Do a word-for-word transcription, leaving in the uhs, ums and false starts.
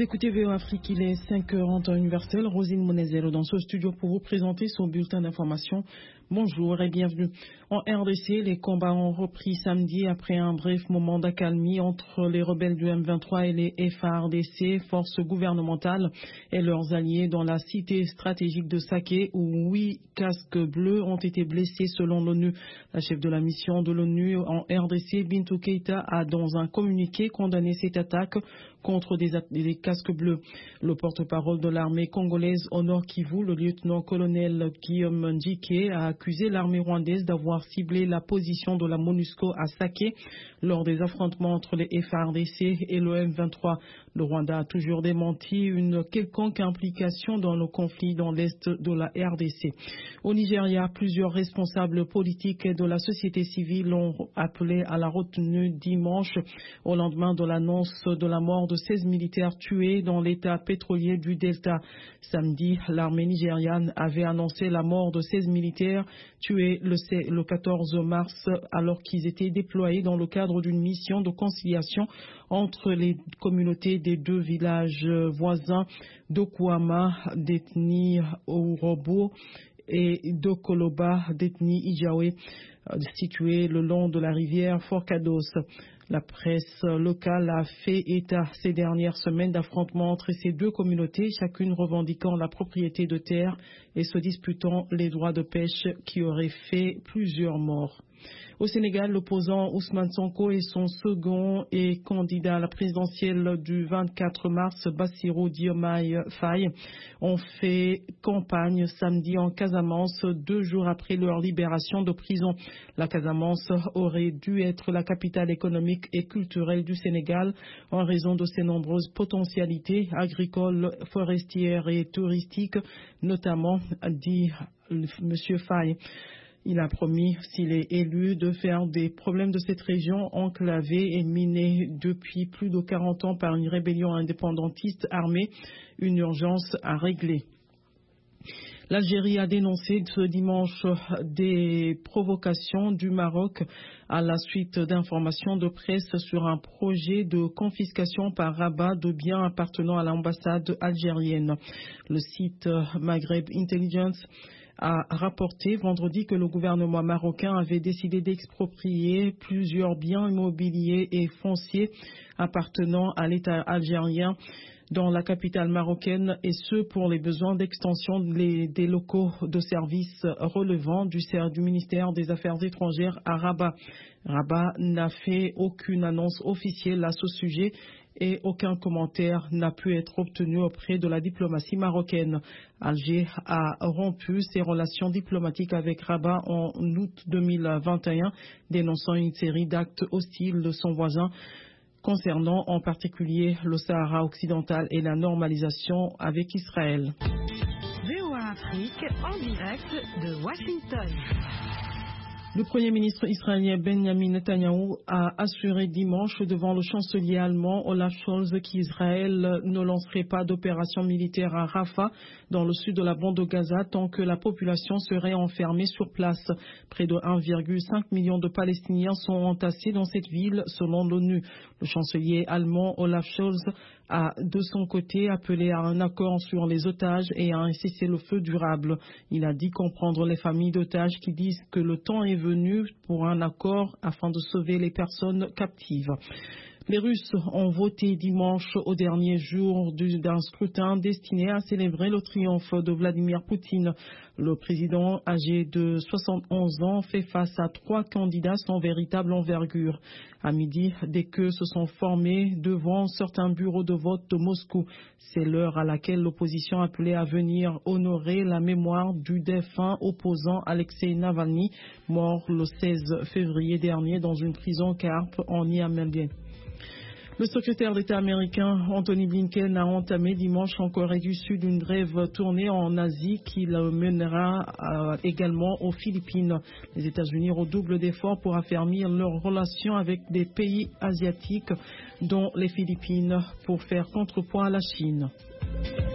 écoutez V O Afrique, il est cinq heures en temps universel. Rosine Monezero dans ce studio pour vous présenter son bulletin d'information. Bonjour et bienvenue. En R D C, les combats ont repris samedi après un bref moment d'accalmie entre les rebelles du M vingt-trois et les F A R D C, forces gouvernementales, et leurs alliés dans la cité stratégique de Saké, où huit casques bleus ont été blessés selon l'ONU. La chef de la mission de l'ONU en R D C, Bintou Keïta, a dans un communiqué condamné cette attaque contre des, des casques bleus. Le porte-parole de l'armée congolaise au Nord Kivu, le lieutenant-colonel Guillaume Ndjike, a accusé l'armée rwandaise d'avoir ciblé la position de la MONUSCO à Saké lors des affrontements entre les F A R D C et le M vingt-trois. Le Rwanda a toujours démenti une quelconque implication dans le conflit dans l'est de la R D C. Au Nigeria, plusieurs responsables politiques et de la société civile ont appelé à la retenue dimanche au lendemain de l'annonce de la mort de seize militaires tués dans l'état pétrolier du Delta. Samedi, l'armée nigériane avait annoncé la mort de seize militaires tués le quatorze mars alors qu'ils étaient déployés dans le cadre d'une mission de conciliation entre les communautés des deux villages voisins d'Okwama, d'ethnie Ourobo, et d'Okoloba, d'ethnie Ijawe, situés le long de la rivière Forcados. La presse locale a fait état ces dernières semaines d'affrontements entre ces deux communautés, chacune revendiquant la propriété de terre et se disputant les droits de pêche qui auraient fait plusieurs morts. Au Sénégal, l'opposant Ousmane Sonko et son second et candidat à la présidentielle du vingt-quatre mars, Bassirou Diomaye Faye, ont fait campagne samedi en Casamance, deux jours après leur libération de prison. La Casamance aurait dû être la capitale économique et culturelle du Sénégal en raison de ses nombreuses potentialités agricoles, forestières et touristiques, notamment, dit M. Faye. Il a promis, s'il est élu, de faire des problèmes de cette région enclavée et minée depuis plus de quarante ans par une rébellion indépendantiste armée, une urgence à régler. L'Algérie a dénoncé ce dimanche des provocations du Maroc à la suite d'informations de presse sur un projet de confiscation par Rabat de biens appartenant à l'ambassade algérienne. Le site Maghreb Intelligence a rapporté vendredi que le gouvernement marocain avait décidé d'exproprier plusieurs biens immobiliers et fonciers appartenant à l'État algérien dans la capitale marocaine, et ce pour les besoins d'extension des locaux de services relevant du, du ministère des Affaires étrangères à Rabat. Rabat n'a fait aucune annonce officielle à ce sujet et aucun commentaire n'a pu être obtenu auprès de la diplomatie marocaine. Alger a rompu ses relations diplomatiques avec Rabat en août deux mille vingt et un, dénonçant une série d'actes hostiles de son voisin, concernant en particulier le Sahara occidental et la normalisation avec Israël. V O A Afrique en direct de Washington. Le Premier ministre israélien Benjamin Netanyahou a assuré dimanche devant le chancelier allemand Olaf Scholz qu'Israël ne lancerait pas d'opération militaire à Rafah, dans le sud de la bande de Gaza, tant que la population serait enfermée sur place. Près de un virgule cinq million de Palestiniens sont entassés dans cette ville, selon l'ONU. Le chancelier allemand Olaf Scholz a de son côté appelé à un accord sur les otages et à un cessez-le-feu durable. Il a dit comprendre les familles d'otages qui disent que le temps est venu pour un accord afin de sauver les personnes captives. Les Russes ont voté dimanche au dernier jour d'un scrutin destiné à célébrer le triomphe de Vladimir Poutine. Le président âgé de soixante et onze ans fait face à trois candidats sans véritable envergure. À midi, des queues se sont formées devant certains bureaux de vote de Moscou. C'est l'heure à laquelle l'opposition appelait à venir honorer la mémoire du défunt opposant Alexei Navalny, mort le seize février dernier dans une prison Karp en Yémen. Le secrétaire d'État américain Anthony Blinken a entamé dimanche en Corée du Sud une brève tournée en Asie qui le mènera euh, également aux Philippines. Les États-Unis redoublent d'efforts pour affermir leurs relations avec des pays asiatiques, dont les Philippines, pour faire contrepoids à la Chine.